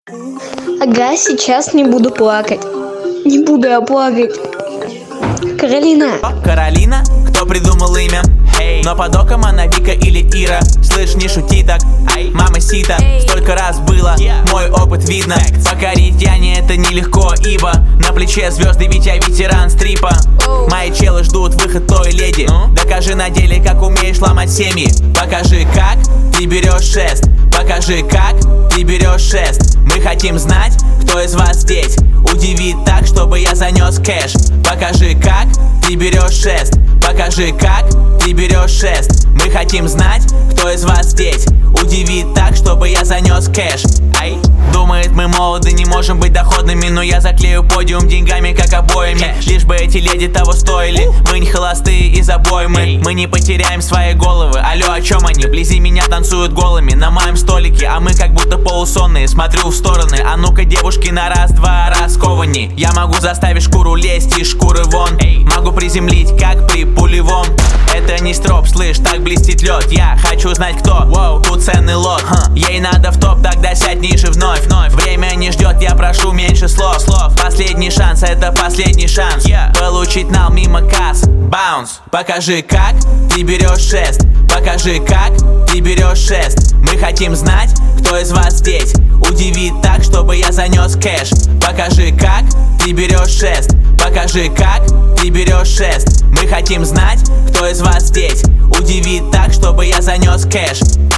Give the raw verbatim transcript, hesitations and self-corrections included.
Ага, сейчас не буду плакать. Не буду я плакать. Каролина. Каролина, кто придумал имя? Hey. Но под оком она Вика или Ира. Слышь, не шути так, ай, мама сита. Hey. Столько раз было, yeah. Мой опыт видно. Fact. Покорить Яне это нелегко, ибо на плече звезды, ведь я ветеран стрипа. oh. Мои челы ждут выход той леди. no? Докажи на деле, как умеешь ломать семьи. Покажи, как ты берешь шест. Покажи, как ты берешь шест. Мы хотим знать, кто из вас здесь удивит так, чтобы я занес кэш. Покажи, как ты берешь шест. Покажи, как ты берешь шест. Мы хотим знать, кто из вас здесь удивит так, чтобы я занес кэш. Ай. Думает, мы молоды, не можем быть доходными, но я заклею подиум деньгами, как обоями. Cash. Лишь бы эти леди того стоили. uh. Мы не холостые из обоймы. hey. Мы не потеряем свои головы. Алло, о чем они? Вблизи меня танцуют голыми на моем столике, а мы как будто полусонные. Смотрю в стороны, а ну-ка, девушки, на раз-два раскованней. Я могу заставить шкуру лезть из шкуры вон. hey. Могу приземлить, как при пулевом. Это не строп, слышь, так блестит лед. Я хочу знать, кто, Воу, тут ценный лот. huh. Ей надо в топ, тогда сядь ниже вновь. вновь Время не ждет, я прошу меньше слов. слов Последний шанс, это последний шанс. yeah. Получить нал мимо касс. Баунс. Покажи, как ты берешь шест. Покажи, как ты берешь шест. Мы хотим знать, кто из вас здесь удивит так, чтобы я занес кэш. Покажи, как ты берешь шест. Покажи, как ты берешь шест. Мы хотим знать, кто из вас здесь удивит так, чтобы я занес кэш.